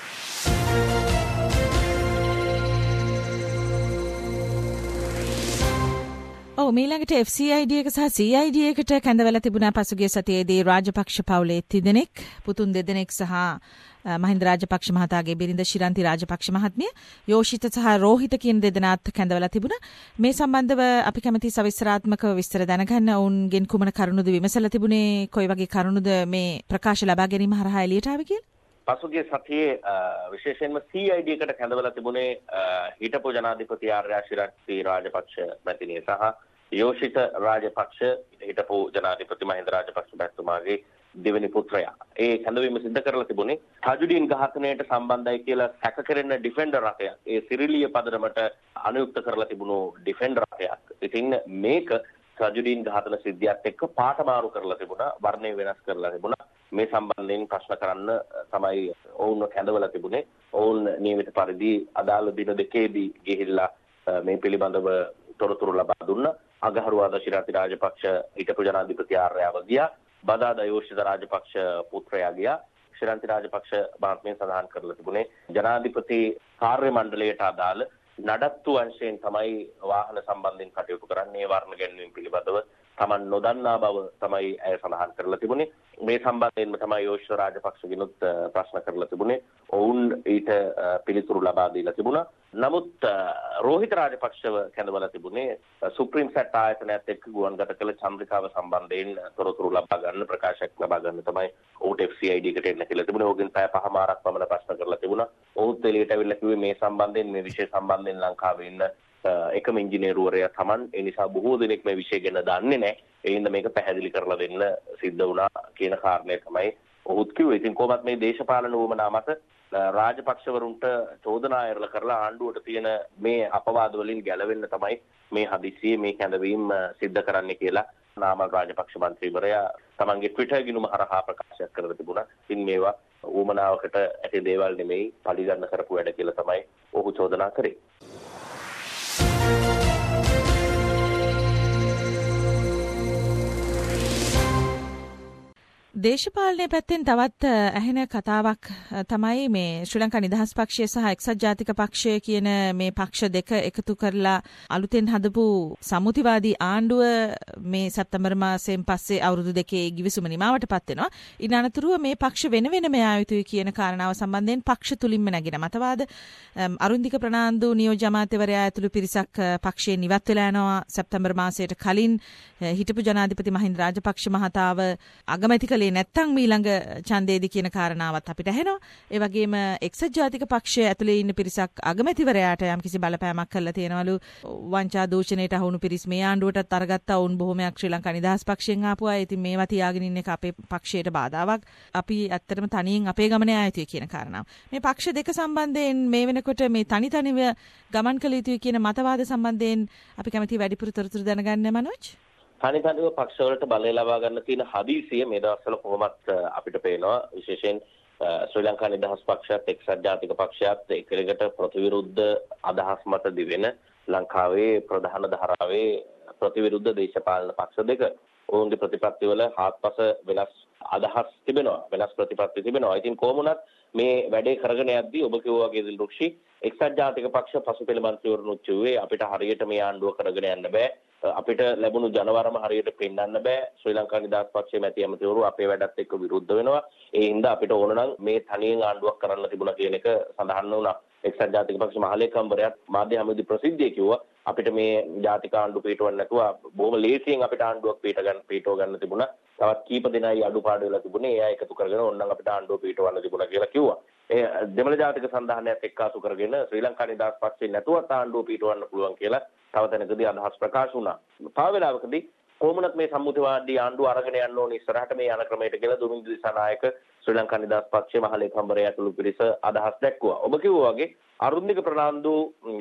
S2: ඔව් මීළඟට එෆ් සී අයි ඩී එක සහ සී අයි ඩී එකට කැඳවලා තිබුණා පසුගිය සතියේදී රාජපක්ෂ පවුලේ තිදෙනෙක් පුතුන් දෙදෙනෙක් සහ මහින්ද රාජපක්ෂ මහතාගේ බිරිඳ ශිරන්ති රාජපක්ෂ මහත්මිය යෝෂිත සහ රෝහිත කියන දෙදෙනාත් කැඳවලා තිබුණා. මේ සම්බන්ධව අපි කැමති සවිස්තරාත්මකව විස්තර දැනගන්න. ඔවුන්ගෙන් කුමන කරුණුද විමසලා තිබුණේ? කොයි වගේ කරුණුද මේ ප්‍රකාශ ලබා ගැනීම හරහා එළියට ආවේ කියලා?
S3: පසුගිය සතියේ විශේෂයෙන්ම සී අයි ඩී එකට කැඳවලා තිබුණේ හිටපු ජනාධිපති ආර්යා ශිරන්ති රාජපක්ෂ මැතිණිය සහ යෝෂිත රාජපක්ෂ හිටපු ජනාධිපති මහින්ද රාජපක්ෂ මහත්මයාගේ දෙවෙනි පුත්‍රයා. ඒ කැඳවීම සිදු කරලා තිබුණේ ටජුඩීන් ඝාතනයට සම්බන්ධයි කියලා සැක කෙරෙන ඩිෆෙන්ඩර් රථයක්. ඒ සිරිලිය පදනමට අනුයුක්ත කරලා තිබුණු ඩිෆෙන්ඩර් රථයක්. ඉතින් මේක ටජුඩීන් ඝාතන සිද්ධියත් එක්ක පාටමාරු කරලා තිබුණා, වර්ණය වෙනස් කරලා තිබුණා. මේ සම්බන්ධයෙන් ප්‍රශ්න කරන්න තමයි ඔවුන්ව කැඳවලා තිබුණේ. ඔවුන් නියමිත පරිදි අදාළ දින දෙකේදී ගිහිල්ලා මේ පිළිබඳව තොරතුරු ලබා දුන්නා. අගහරුවාදා ශිරන්ති රාජපක්ෂ හිටපු ජනාධිපති ආර්යාව ගියා. බදාදා යෝෂිත රාජපක්ෂ පුත්‍රයා ගියා. ශිරන්ති රාජපක්ෂ මහත්මිය සඳහන් කරලා තිබුණේ ජනාධිපති කාර්ය මණ්ඩලයට අදාළ නඩත්තු අංශයෙන් තමයි වාහන සම්බන්ධයෙන් කටයුතු කරන්නේ. වර්ණ ගැන්වීම පිළිබඳව තමන් නොදන්නා බව තමයි ඇය සඳහන් කරලා තිබුණේ. මේ සම්බන්ධයෙන්ම තමයි යෝෂිත රාජපක්ෂගෙනුත් ප්‍රශ්න කරලා තිබුණේ. ඔවුන් ඊට පිළිතුරු ලබා දීලා තිබුණා. නමුත් රෝහිත රාජපක්ෂව කැඳවලා තිබුණේ සුප්‍රීම සැට් ආයතනයත් එක්ක ගුවන්ගත කළ චන්ද්‍රිකාව සම්බන්ධයෙන් තොරතුරු ලබා ගන්න, ප්‍රකාශයක් ලබා ගන්න තමයි ඔහුට එෆ් සී අයි ඩී එකට එන්න කියලා තිබුණේ. ඔහුගෙන් පැය පහමාරක් පමණ ප්‍රශ්න කරලා තිබුණා. ඔහුත් එළියට ඇවිල්ලා කිව්වේ මේ සම්බන්ධයෙන් මේ විෂය සම්බන්ධයෙන් ලංකාවේ ඉන්න එකම ඉංජිනේරුවරයා Taman. ඒ නිසා බොහෝ දෙනෙක් මේ විෂය ගැන දන්නේ නැහැ. ඒ හින්දා මේක පැහැදිලි කරලා දෙන්න සිද්ධ වුණා කියන කාරණය තමයි ඔහුත් කිව්වේ. ඉතින් කොහොමත් මේ දේශපාලන උවමනා මත රාජපක්ෂවරුන්ට චෝදනා එරලා කරලා ආණ්ඩුවට තියෙන මේ අපවාද වලින් ගැලවෙන්න තමයි මේ හදිස්සියේ මේ කැඳවීම සිද්ධ කරන්න කියලා නාමල් රාජපක්ෂ මන්ත්‍රීවරයා තමන්ගේ ට්විටර් ගිණුම හරහා ප්‍රකාශ කරලා තිබුණා. ඉතින් මේවා ඌමනාවකට ඇති දේවල් නෙමෙයි පරිගන්න කරපු වැඩ කියලා තමයි ඔහු චෝදනා කරේ.
S2: දේශපාලනය පැත්තෙන් තවත් ඇහෙන කතාවක් තමයි මේ ශ්‍රී ලංකා නිදහස් පක්ෂය සහ එක්සත් ජාතික පක්ෂය කියන මේ පක්ෂ දෙක එකතු කරලා අලුතෙන් හදපු සම්මුතිවාදී ආණ්ඩුව මේ සැප්තැම්බර් මාසයෙන් පස්සේ අවුරුදු දෙකේ ගිවිසුම නිමාවට පත් වෙනවා. ඉන් අනතුරුව මේ පක්ෂ වෙන වෙනම යා යුතුයි කියන කාරණාව සම්බන්ධයෙන් පක්ෂ තුලින්ම නැගින මතවාද අරුන්දික ප්‍රනාන්දු නියෝජ්‍ය අමාත්‍යවරයා ඇතුළු පිරිසක් පක්ෂයෙන් ඉවත් වෙලා යනවා. සැප්තැම්බර් මාසයට කලින් හිටපු ජනාධිපති මහින්ද රාජපක්ෂ මහතාව අගමැති කළේ නැත්තම් ඊළඟ ඡන්දේදී කියන කාරණාවත් අපිට ඇහෙනවා. ඒ වගේම එක්සත් ජාතික පක්ෂය ඇතුලේ ඉන්න පිරිසක් අගමැතිවරයාට යම්කිසි බලපෑමක් කළා තියෙනවලු. වංචා දූෂණයට අහුණු පිරිස් මේ ආණ්ඩුවටත් අරගත්තා. වුන් බොහොමයක් ශ්‍රී ලංකා නිදහස් පක්ෂයෙන් ආපු අය. ඉතින් මේවා තියාගෙන ඉන්න එක අපේ පක්ෂයට බාධාවක්. අපි ඇත්තටම තනියෙන් අපේ ගමනේ ආයතුයි කියන කාරණාව. මේ පක්ෂ දෙක සම්බන්ධයෙන් මේ වෙනකොට මේ තනි තනිව ගමන් කළ යුතුයි කියන මතවාද සම්බන්ධයෙන් අපි කැමති වැඩිපුර තොරතුරු දැනගන්න මනෝජ්.
S3: තනි තනිව පක්ෂවලට බලය ලබා ගන්න තියෙන හදිසිය මේ දවස්වල කොහොමත් අපිට පේනවා. විශේෂයෙන් ශ්‍රී ලංකා නිදහස් පක්ෂයත් එක්සත් ජාතික පක්ෂයත් එකිනෙකට ප්‍රතිවිරුද්ධ අදහස් මත දිවෙන ලංකාවේ ප්‍රධාන ධාරාවේ ප්‍රතිවිරුද්ධ දේශපාලන පක්ෂ දෙක. ඔවුන්ගේ ප්‍රතිපත්තිවල හාත්පස වෙනස් අදහස් තිබෙනවා. වෙනස් ප්‍රතිපත්ති තිබෙනවා. ඉතින් කොහොම වුණත් මේ වැඩේ කරගෙන යද්දී ඔබ කිව්වා වගේ දිල්රුක්ෂි එක්සත් ජාතික පක්ෂ පසුපෙළ මන්ත්‍රීවරුන් කිව්වේ අපිට හරියට මේ ආණ්ඩුව කරගෙන යන්න බෑ. අපිට ලැබුණු ජනවරම හරියට පෙන්වන්න බෑ. ශ්‍රී ලංකා නිදහස් පක්ෂයේ මැති ඇමතිවරු අපේ වැඩත් එක්ක විරුද්ධ වෙනවා. ඒ හින්දා අපිට ඕන නම් මේ තනියෙන් ආණ්ඩුවක් කරන්න තිබුණා කියන එක සඳහන් වුණා. එක්සත් ජාතික පක්ෂ මහලේකම්වරයාත් මාධ්‍ය හැමදෙ ප්‍රසිද්ධිය කිව්වා අපිට මේ ජාතික ආණ්ඩු පිටවන්න නැතුව බොහොම ලේසියෙන් අපිට ආණ්ඩුවක් පිට ගන්න පිටව ගන්න තිබුණා. තවත් කීප දෙනයි අඩුපාඩු වෙලා තිබුණේ. එයා එකතු කරගෙන ඕනනම් අපිට ආණ්ඩුව පිටවන්න තිබුණා කියලා කිව්වා. ඒ දෙමළ ජාතික සන්ධානයත් එක්කාසු කරගෙන ශ්‍රී ලංකා නිදහස් පක්ෂේ නැතුවත් ආණ්ඩුව පිටවන්න පුළුවන් කියලා තව තැනකදී අදහස් ප්‍රකාශ වුණා. තව වෙලාවකදී කොහොමනත් මේ සම්මුතිවාදී ආණ්ඩුව අරගෙන යන්න ඕනේ ඉස්සරහට මේ යන ක්‍රමයට කියලා දුමින්ද දිසානායක ශ්‍රී ලංකා නිදහස් පක්ෂයේ මහලේකම්වරයා ඇතුළු පිරිස අදහස් දැක්වුවා. ඔබ කිව්වා වගේ අරුන්දික ප්‍රනාන්දු,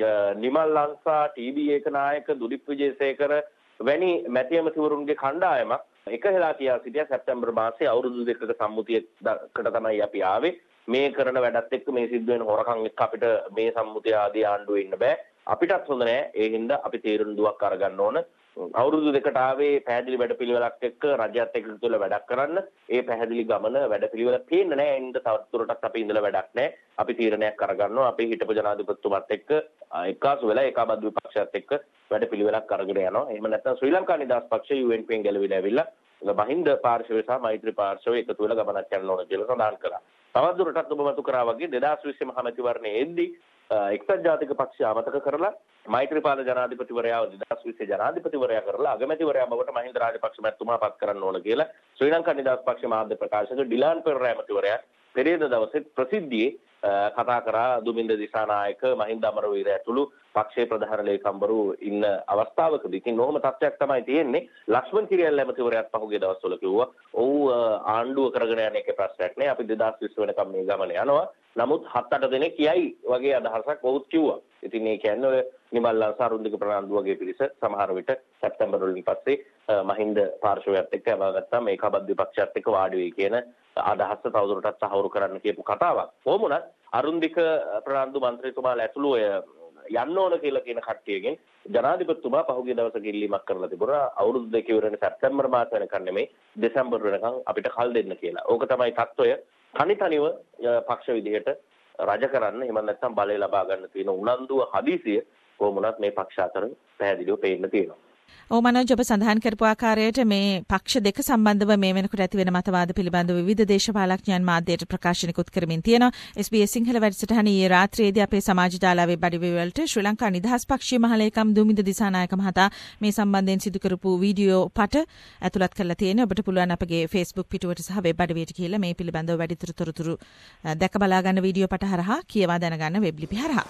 S3: නිමල් ලංසා, ටීබී ඒකනායක, දුලිප් විජේසේකර වැනි මැති ඇමතිවරුන්ගේ කණ්ඩායමක් එකහෙලා තියා සිටියා. සැප්තැම්බර් මාසයේ අවුරුදු දෙකක සම්මුතියකට තමයි අපි ආවේ. මේ කරන වැඩත් එක්ක මේ සිද්ධ වෙන හොරකම් එක්ක අපිට මේ සම්මුතිය ආදී ආණ්ඩුවේ ඉන්න බෑ. අපිටත් හොඳ නෑ. ඒ හින්දා අපි තීරණයක් අරගන්න ඕන. අවුරුදු දෙකට ආවේ පැහැදිලි වැඩපිළිවෙලක් එක්ක රජයත් එක්ක තුල වැඩක් කරන්න. ඒ පැහැදිලි ගමන වැඩපිළිවෙල පේන්නේ නෑ. ඒ හින්දා තවදුරටත් අපි ඉඳලා වැඩක් නෑ. අපි තීරණයක් අරගන්නවා. අපි හිටපු ජනාධිපතිතුමත් එක්ක එක්කාසු වෙලා ඒකාබද්ධ විපක්ෂයත් එක්ක වැඩපිළිවෙලක් අරගෙන යනවා. එහෙම නැත්නම් ශ්‍රී ලංකා නිදහස් පක්ෂය යූ එන් පීෙන් ගැලවිලා ඇවිල්ලා මහින්ද පාර්ශවය සහ මෛත්‍රී පාර්ශවය එකතු වෙලා ගමනක් යන්න ඕන කියලා සඳහන් කළා. තවදුරටත් ඔබ මතු කරා වගේ දෙදාස් විස්සේ මහමැතිවරණයේ එද්දී එක්සත් ජාතික පක්ෂය අමතක කරලා මෛත්‍රීපාල ජනාධිපතිවරයාව දෙදාස් විස්සේ ජනාධිපතිවරයා කරලා අගමැතිවරයා බවට මහින්ද රාජපක්ෂ මැතිතුමා පත් කරන්න ඕන කියලා ශ්‍රී ලංකා නිදහස් පක්ෂ මාධ්‍ය ප්‍රකාශක ඩිලාන් පෙරේරා මැතිවරයා පෙරේද දවසේ ප්‍රසිද්ධියේ කතා කරා. දුමින්ද දිසානායක, මහින්ද අමරවීර ඇතුළු පක්ෂයේ ප්‍රධාන ලේකම්වරු ඉන්න අවස්ථාවකදී ඉතින් නොහොම තත්ත්වයක් තමයි තියෙන්නේ. ලක්ෂ්මන් කිරියල්ල ඇමතිවරයාත් පහුගිය දවස්වල කිව්වා ඔව් ආණ්ඩුව කරගෙන යන එකේ ප්‍රශ්නයක් නෑ. අපි දෙදාස් විස්ස වෙනකම් මේ ගමන යනවා. නමුත් හත් අට දෙනෙක් කියයි වගේ අදහසක් ඔවුත් කිව්වා. ඉතින් මේ කියන්නේ ඔය නිමල් ලංසා, අරුන්දික ප්‍රනාන්දු වගේ පිරිස සමහර විට සැප්තැම්බර් වලින් පස්සේ මහින්ද පාර්ශවයත් එක්ක යවාගත්තා. මේකාබද්ධ විපක්ෂයත් එක්ක වාඩි වෙයි කියන අදහස තවදුරටත් සහවුරු කරන්න කියපු කතාවක්. කොහොම වුණත් අරුන්දික ප්‍රනාන්දු මන්ත්‍රීතුමාලා ඇතුළු ඔය යන්න ඕන කියලා කියන කට්ටියගෙන් ජනාධිපතිතුමා පහුගිය දවසක ඉල්ලීමක් කරලා තිබුණා අවුරුදු දෙක ඉවර වෙන සැප්තැම්බර් මාස වෙනකන් නෙමෙයි දෙසැම්බර් වෙනකන් අපිට කල් දෙන්න කියලා. ඕක තමයි තත්ත්වය. තනි තනිව පක්ෂ විදිහට රජ කරන්න එහෙම නැත්නම් බලය ලබා ගන්න තියෙන උනන්දුව හදිසිය කොහොම වුණත් මේ පක්ෂ අතර පැහැදිලිව පේන්න තියෙනවා.
S2: ඔව් මනෝජ් ඔබ සඳහන් කරපු ආකාරයට මේ පක්ෂ දෙක සම්බන්ධව මේ වෙනකොට ඇති වෙන මතවාද පිළිබඳව විවිධ දේශපාලඥයන් මාධ්‍යයට ප්‍රකාශනිකුත් කරමින් තියෙනවා. එස් බී එස් සිංහල වැඩසටහන ඊයේ රාත්‍රියේදී අපේ සමාජ ජාලාවේ බඩවැලට ශ්‍රී ලංකා නිදහස් පක්ෂයේ මහලේකම් දුමින්ද දිසානායක මහතා මේ සම්බන්ධයෙන් සිදු කරපු වීඩියෝ පට ඇතුළත් කරලා තියෙනවා. ඔබට පුළුවන් අපගේ Facebook පිටුවට සහ වෙබ් අඩවියට කියලා මේ පිළිබඳව වැඩිදුර තොරතුරු දැක බලා ගන්න වීඩියෝ පට හරහා කියවා දැනගන්න වෙබ් ලිපි හරහා.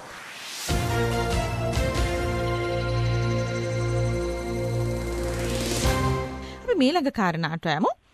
S2: මීළඟ කාරණාට යමු.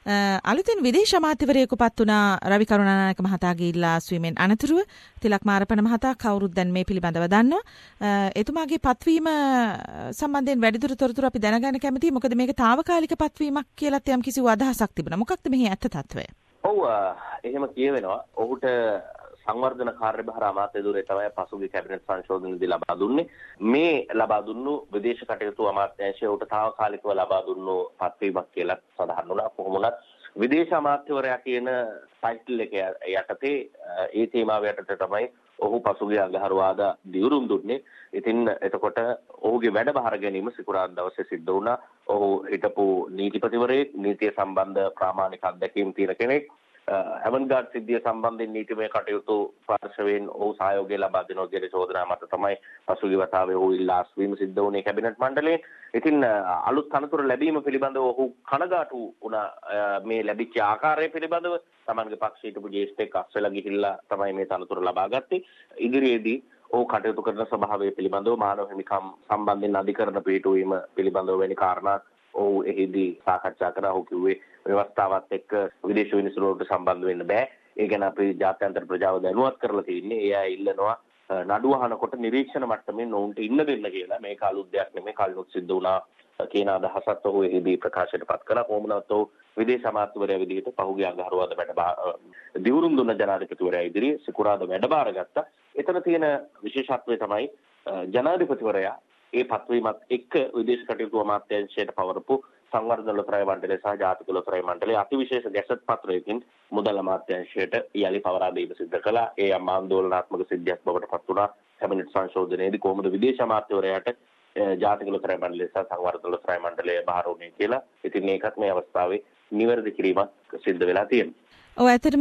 S2: අලුතෙන් විදේශ අමාත්‍යවරයෙකු පත් වුණා රවි කරුණානායක මහතාගේ ඉල්ලා අස්වීමෙන් අනතුරුව තිලක් මාරපන මහතා කවුරුත් දැන් මේ පිළිබඳව දන්නවා. එතුමාගේ පත්වීම සම්බන්ධයෙන් වැඩිදුර තොරතුරු අපි දැනගන්න කැමතියි. මොකද මේක తాවකාලික පත්වීමක් කියලාත් යම් කිසි අදහසක් තිබුණා. මොකක්ද මෙහි ඇත්ත තත්ත්වය?
S3: ඔව් එහෙම කියවෙනවා. ඔහුට සංවර්ධන කාර්යභාර අමාත්‍ය ධුරය තමයි පසුගිය කැබිනට් සංශෝධනයේදී ලබා දුන්නේ. මේ ලබා දුන්නු විදේශ කටයුතු අමාත්‍යාංශය උට තාවකාලිකව ලබා දුන්නු පත්වීමක් කියලා සඳහන් වුණා. කොහොම වුණත් විදේශ අමාත්‍යවරයා කියන ටයිටල් එක යටතේ ඒ තේමාව යටතේ තමයි ඔහු පසුගිය අඟහරුවාදා දියුරුම් දුන්නේ. ඉතින් එතකොට ඔහුගේ වැඩබාර ගැනීම සිකුරාදා දවසේ සිද්ධ වුණා. ඔහු හිටපු නීතිපතිවරයෙක්, නීතිය සම්බන්ධ ප්‍රාමාණික අත්දැකීම් තියෙන කෙනෙක්. ඇවන්ගාඩ් සිද්ධිය සම්බන්ධයෙන් නීතිමය කටයුතු පාර්ශවයෙන් ඔහු සහයෝගය ලබා දෙනවා කියන චෝදනා මත තමයි පසුගිය වතාවේ ඔහු ඉල්ලා අස්වීම සිද්ධ වුණේ කැබිනට් මණ්ඩලයෙන්. ඉතින් අලුත් තනතුරු ලැබීම පිළිබඳව ඔහු කනගාටු වුණා. මේ ලැබිච්ච ආකාරය පිළිබඳව තමන්ගේ පක්ෂයේ හිටපු ජේෂ්ඨෙක් අස්වැලා ගිහිල්ලා තමයි මේ තනතුරු ලබා ගත්තේ. ඉදිරියේදී ඔහු කටයුතු කරන ස්වභාවය පිළිබඳව මානව හිමිකම් සම්බන්ධයෙන් අධිකරණ පිටුවීම පිළිබඳව වෙන කාරණා ඔහු එහිදී සාකච්ඡා කරා. ඔහු කිව්වේ ව්‍යවස්ථාවත් එක්ක විදේශ විනිසුරුවන්ට සම්බන්ධ වෙන්න බෑ. ඒ ගැන අපි ජාත්‍යන්තර ප්‍රජාව දැනුවත් කරලා තියෙන්නේ. ඒ අය ඉල්ලනවා නඩුව අහනකොට නිරීක්ෂණ මට්ටමින් ඔවුන්ට ඉන්න දෙන්න කියලා. මේක අලුත් දෙයක් නෙමෙයි, කලිනුත් සිද්ධ වුණා කියන අදහසත් ඔහු එහිදී ප්‍රකාශයටපත් කළා. කොහොමවත් ඔහු විදේශ අමාත්‍යවරයා විදිහට පහුගිය අඟහරුවාදා වැඩ දිවුරුම් දුන්න ජනාධිපතිවරයා ඉදිරියේ සිකුරාදා වැඩබාර ගත්තා. එතන තියෙන විශේෂත්වය තමයි ජනාධිපතිවරයා ඒ පත්වීමත් එක්ක විදේශ කටයුතු අමාත්‍යාංශයට පවරපු සංවර්ධන ලොතරැයි මණ්ඩලය සහ ජාතික ලොතරැයි මණ්ඩලය අතිවිශේෂ ගැසට් පත්‍රයකින් මුදල් අමාත්‍යාංශයට යලි පවරා දීම සිද්ධ කළා. ඒ යම් ආందోලනාත්මක සිද්ධියක් බවට පත් වුණා. කැබිනට් සංශෝධනයේදී කොහොමද විදේශ අමාත්‍යවරයාට ජාතික ලොතරැයි මණ්ඩලය සහ සංවර්ධන ලොතරැයි මණ්ඩලය බාර වුණේ කියලා. ඉතින් ඒකත් මේ අවස්ථාවේ නිවැරදි කිරීමක් සිද්ධ වෙලා තියෙනවා.
S2: ඔව් ඇත්තටම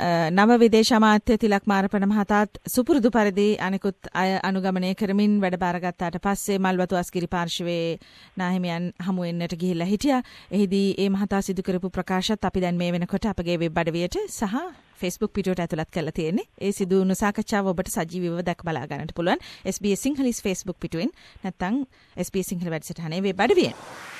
S2: නව විදේශ අමාත්‍ය තිලක් මාරපන මහතාත් සුපුරුදු පරිදි අනිකුත් අය අනුගමනය කරමින් වැඩ බාරගත්තාට පස්සේ මල්වතු අස්ගිරි පාර්ශවයේ නාහිමියන් හමු වෙන්නට ගිහිල්ලා හිටියා. එහිදී ඒ මහතා සිදු කරපු ප්‍රකාශත් අපි දැන් මේ වෙනකොට අපගේ වෙබ් අඩවියට සහ Facebook පිටුවට ඇතුළත් කරලා තියෙන්නේ. ඒ සිදු වුණු සාකච්ඡාව ඔබට සජීවීව දැක බලා ගන්නට පුළුවන් S B S සිංහලස් Facebook පිටුවෙන් නැත්නම් S B S සිංහල වැඩසටහනේ වෙබ් අඩවියෙන්.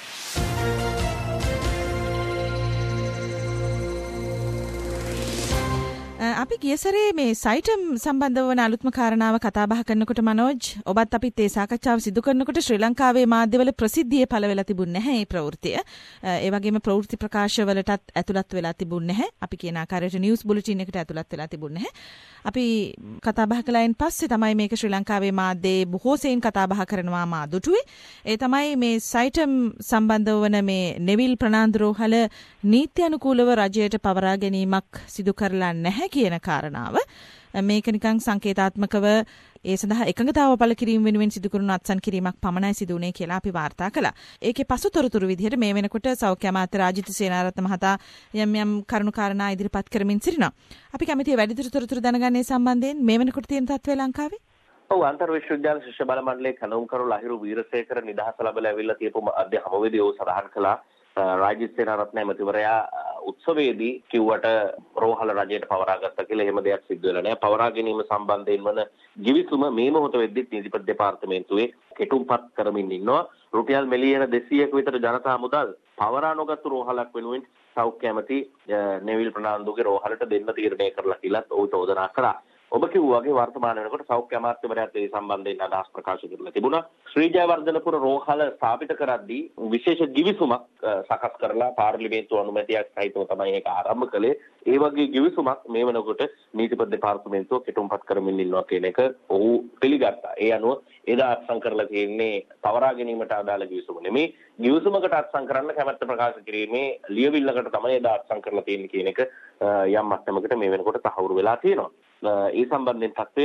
S2: අපි ගියසරේ මේ සයිටම් සම්බන්ධ වන අලුත්ම කාරණාව කතා බහ කරනකොට මනෝජ් ඔබත් අපිත් ඒ සාකච්ඡාව සිදු කරනකොට ශ්‍රී ලංකාවේ මාධ්‍යවල ප්‍රසිද්ධියේ පළ වෙලා තිබුණ නැහැ මේ ප්‍රවෘත්තිය. ඒ වගේම ප්‍රවෘත්ති ප්‍රකාශවලටත් ඇතුළත් වෙලා තිබුණ නැහැ. අපි කියන ආකාරයට නිවුස් බුලටින් එකට ඇතුළත් වෙලා තිබුණ නැහැ. අපි කතා බහ කළායින් පස්සේ තමයි මේක ශ්‍රී ලංකාවේ මාධ්‍යයේ බොහෝ සෙයින් කතා බහ කරනවා මා දුටුවේ. ඒ තමයි මේ සයිටම් සම්බන්ධ වන මේ නෙවිල් ප්‍රනාන්දුරෝහල නීති අනුකූලව රජයට පවරා ගැනීමක් සිදු කරලා නැහැ කියන කාරණාව. මේක නිකන් සංකේතාත්මකව ඒ සඳහා එකඟතාව පළ කිරීම වෙනුවෙන් සිදු කරන අත්සන් කිරීමක් පමණයි සිදු වුණේ කියලා අපි වාර්තා කළා. ඒකේ පසුතොරතුරු විදිහට මේ වෙනකොට සෞඛ්‍ය අමාත්‍ය රාජිත සේනාරත්න මහතා යම් යම් කරුණු කාරණා ඉදිරිපත් කරමින් සිටිනවා. අපි කැමතියි වැඩිදුර තොරතුරු දැනගන්නේ සම්බන්ධයෙන් මේ වෙනකොට තියෙන තත්ත්වය ලංකාවේ.
S3: ඔව් අන්තර් විශ්වවිද්‍යාල ශිෂ්‍ය බල මණ්ඩලයේ කණුම්කරු ලහිරු වීරසේකර නිදහස ලැබලා ඇවිල්ලා තියපු අධ්‍ය හමුවේදී ඔහු සඳහන් කළා රාජිත සේනාරත්න ඇමතිවරයා උත්සවයේදී කිව්වට රෝහල රජයට පවරා ගත්තා කියලා. එහෙම දෙයක් සිද්ධ වෙලා නැහැ. පවරා ගැනීම සම්බන්ධයෙන් වන ගිවිසුම මේ මොහොත වෙද්දී නීතිපති දෙපාර්තමේන්තුවේ කෙටුම්පත් කරමින් ඉන්නවා. රුපියල් මිලියන දෙසීයක විතර ජනතා මුදල් පවරා නොගත්තු රෝහලක් වෙනුවෙන් සෞඛ්‍ය ඇමති නෙවිල් ප්‍රනාන්දුගේ රෝහලට දෙන්න තීරණය කරලා කියලා ඔහු චෝදනා කළා. ඔබ කිව්වාගේ වර්තමාන වෙනකොට සෞඛ්‍ය අමාත්‍යවරයාත් ඒ සම්බන්ධයෙන් අදහස් ප්‍රකාශ කරලා තිබුණා. ශ්‍රී ජයවර්ධනපුර රෝහල ස්ථාපිත කරද්දී විශේෂ ගිවිසුමක් සකස් කරලා පාර්ලිමේන්තු අනුමැතියක් සහිතව තමයි ඒක ආරම්භ කළේ. ඒ වගේ ගිවිසුමක් මේ වෙනකොට නීතිපති දෙපාර්තමේන්තුව කෙටුම්පත් කරමින් ඉන්නවා කියන එක ඔහු පිළිගත්තා. ඒ අනුව එදා අත්සන් කරලා තියෙන්නේ පවරා ගැනීමට අදාළ ගිවිසුම නෙමෙයි. ගිවිසුමකට අත්සන් කරන්න කැමැත්ත ප්‍රකාශ කිරීමේ ලියවිල්ලකට තමයි එදා අත්සන් කරලා තියෙන්නේ කියන එක යම් මට්ටමකට මේ වෙනකොට තහවුරු වෙලා තියෙනවා. ඒ සම්බන්ධයෙන් තත්ත්වය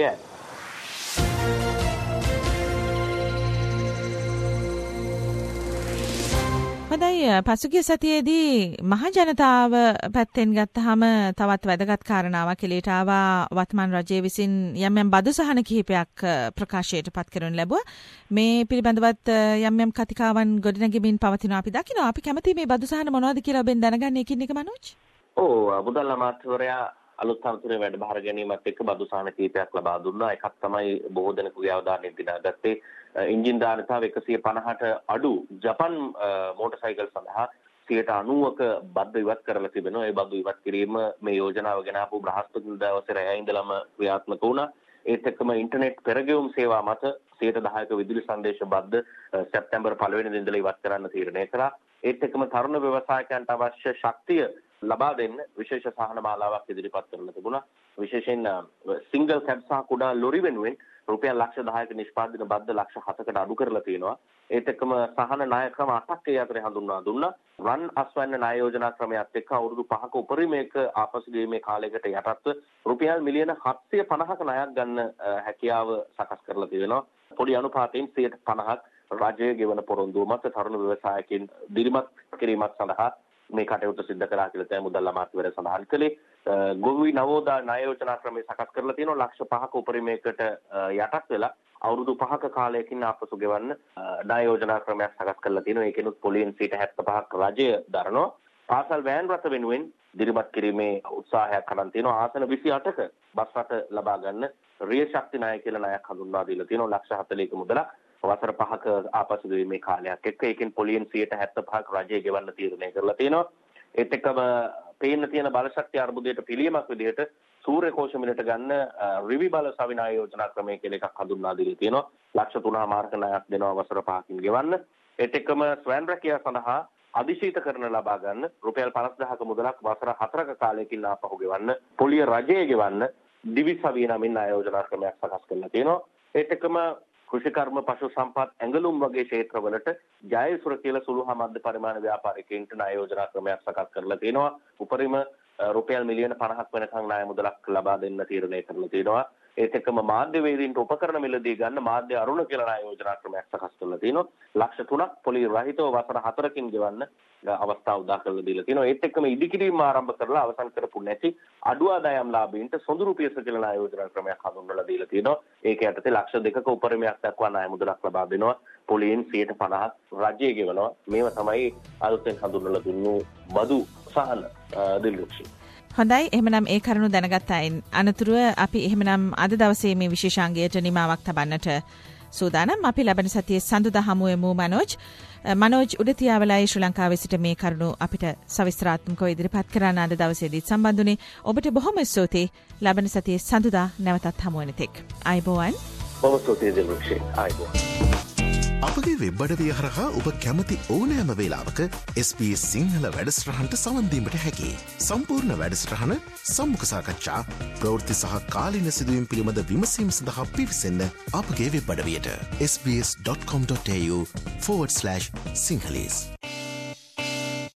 S2: හොඳයි. පසුගිය සතියේදී මහ ජනතාව පැත්තෙන් ගත්තාම තවත් වැදගත් කාරණාවක් එළියට ආවා. වත්මන් රජය විසින් යම් යම් බදු සහන කිහිපයක් ප්‍රකාශයට පත් කරනු ලැබුවා. මේ පිළිබඳවත් යම් යම් කතිකාවන් ගොඩනැගෙමින් පවතිනවා අපි දකිනවා. අපි කැමති මේ බදු සහන මොනවද කියලා ඔබෙන් දැනගන්න එකින් එක මනෝජ්.
S3: ඔව් මුදල් අමාත්‍යවරයා අලුත් තනතුරේ වැඩ බාර ගැනීමත් එක්ක බදු සහන කීපයක් ලබා දුන්නා. එකක් තමයි බොහෝ දෙනෙකුගේ අවධානය දිනාගත්තේ එන්ජින් ධාරිතාව එකසිය පනහට අඩු ජපන් මෝටර් සයිකල් සඳහා සියයට අනූවක බද්ධ ඉවත් කරලා තිබෙනවා. ඒ බද්ධ ඉවත් කිරීම මේ යෝජනාව ගෙන ආපු බ්‍රහස්පතින්දා දවසේ රැය ඉඳලම ක්‍රියාත්මක වුණා. ඒත් එක්කම ඉන්ටර්නෙට් පෙරගෙවුම් සේවා මත සියයට දහයක විදුලි සංදේශ බද්ධ සැප්තැම්බර් පළවෙනි දින ඉඳලා ඉවත් කරන්න තීරණය කළා. ඒත් එක්කම තරුණ ව්‍යවසායකයන්ට අවශ්‍ය ශක්තිය ලබා දෙන්න විශේෂ සහන මාලාවක් ඉදිරිපත් කරලා තිබුණා. විශේෂයෙන් සිංගල් කැබ් සහ කුඩා ලොරි වෙනුවෙන් රුපියල් ලක්ෂ දහයක නිෂ්පාදන බද්ධ ලක්ෂ හතකට අඩු කරලා තියෙනවා. ඒත් එක්කම සහන ණය ක්‍රම අටක් ඒ අතරේ හඳුන්වා දුන්නා. රන් අස්වැන්න ණය යෝජනා ක්‍රමයත් එක්ක අවුරුදු පහක උපරිමයක ආපසු ගෙවීමේ කාලයකට යටත්ව රුපියල් මිලියන හත්සිය පනහක ණයක් ගන්න හැකියාව සකස් කරලා තියෙනවා. පොඩි අනුපාතයෙන් සියයට පනහක් රජයේ ගෙවන පොරොන්දුව මත තරුණ ව්‍යවසායකින් දිරිමත් කිරීමක් සඳහා මේ කටයුතු සිදු කරා කියලා තමයි මුදල් අමාත්‍යවරයා සඳහන් කළේ. ගොවි නවෝදා ණය යෝජනා ක්‍රමය සකස් කරලා තියෙනවා. ලක්ෂ පහක උපරිමයකට යටත් වෙලා අවුරුදු පහක කාලයකින් ආපසු ගෙවන්න ණය යෝජනා ක්‍රමයක් සකස් කරලා තියෙනවා. ඒකෙනුත් පොලියෙන් සිට හැත්තෑ පහක් රජය දරනවා. පාසල් වෑන් රථ වෙනුවෙන් දිරිමත් කිරීමේ උත්සාහයක් කරන් තියෙනවා. ආසන විසි අටක බස් රථ ලබා ගන්න රිය ශක්ති ණය කියලා ණයක් හඳුන්වා දීලා තියෙනවා. ලක්ෂ හතළිහක මුදලක් වසර පහක ආපසු ගෙවීමේ කාලයක් එක්ක ඒකෙන් පොලියෙන් සිට හැත්තෑ පහක් රජය ගෙවන්න තීරණය කරලා තියෙනවා. ඒත් එක්කම පේන්න තියෙන බලශක්ති අර්බුදයට පිළියමක් විදිහට සූර්ය කෝෂ මිලට ගන්න රිවි බල සවිනාය යෝජනා ක්‍රමය කියලා එකක් හඳුන්වා දීලා තියෙනවා. ලක්ෂ තුනක මාර්ග ණයක් දෙනවා වසර පහකින් ගෙවන්න. ඒත් එක්කම ස්වයං රැකියාව සඳහා අධිශීතකරණ ලබා ගන්න රුපියල් පනස්දහක මුදලක් වසර හතරක කාලයකින් ආපහු ගෙවන්න පොලිය රජයේ ගෙවන්න දිවිසවිය නමින් ආයෝජනා ක්‍රමයක් සකස් කරලා තියෙනවා. ඒත් එක්කම කෘෂිකර්ම පශු සම්පත් ඇඟලුම් වගේ ක්ෂේත්‍රවලට ජයසුර කියලා සුළු හා මධ්‍ය පරිමාණ ව්‍යාපාරිකයින්ට ණය යෝජනා ක්‍රමයක් සකස් කරලා තියෙනවා. උපරිම රුපියල් මිලියන පනහක් වෙනකන් ණය මුදලක් ලබා දෙන්න තීරණය කරලා තියෙනවා. ඒත් එක්කම මාධ්‍යවේදීන්ට උපකරණ මිලදී ගන්න මාධ්‍ය අරුණ කියලා ණය යෝජනා ක්‍රමයක් සකස් කරලා තියෙනවා. ලක්ෂ තුනක් පොලි රහිතව වසර හතරකින් ගෙවන්න අවස්ථාව උදා කරලා දීලා තියෙනවා. ඒත් එක්කම ඉදිකිරීම ආරම්භ කරලා අවසන් කරපු නැති අඩු ආදායම් ලාභීන්ට සොඳුරු පියස කියලා ණය යෝජනා ක්‍රමයක් හඳුන්වලා දීලා තියෙනවා. ඒක යටතේ ලක්ෂ දෙකක උපරිමයක් දක්වා ණය මුදලක් ලබා දෙනවා. පොලියෙන් සියයට පනහක් රජයේ ගෙවනවා. මේව තමයි අලුතෙන් හඳුන්වලා දුන්නු බදු සහන දිල්රුක්ෂි.
S2: හොඳයි, එහෙමනම් ඒ කරුණු දැනගත් අයින් අනතුරුව අපි එහෙමනම් අද දවසේ මේ විශේෂාංගයට නිමාවක් තබන්නට සූදානම්. අපි ලබන සතියේ සඳුදා හමු වෙමු මනෝජ්. මනෝජ් උඩතියාවලයි ශ්‍රී ලංකාවේ සිට මේ කරුණු අපිට සවිස්තරාත්මකව ඉදිරිපත් කරන්න අද දවසේදී සම්බන්ධුනේ. ඔබට බොහොම ස්තුතියි. ලබන සතියේ සඳුදා නැවතත් හමු වෙන තෙක්. ආයුබෝවන්.
S3: බොහොම ස්තුතියි දිල්රුක්ෂි. ආයුබෝවන්.
S1: අපගේ වෙබ් අඩවිය හරහා ඔබ කැමති ඕනෑම වේලාවක එස් බී එස් සිංහල වැඩසටහනට සවන් දීමට හැකි. සම්පූර්ණ වැඩසටහන සම්මුඛ සාකච්ඡා ප්‍රවෘත්ති සහ කාලීන සිදුවීම් පිළිබඳ විමසීම් සඳහා පිවිසෙන්න අපගේ වෙබ් අඩවියට S B S dot com dot A U forward slash සිංහලීස්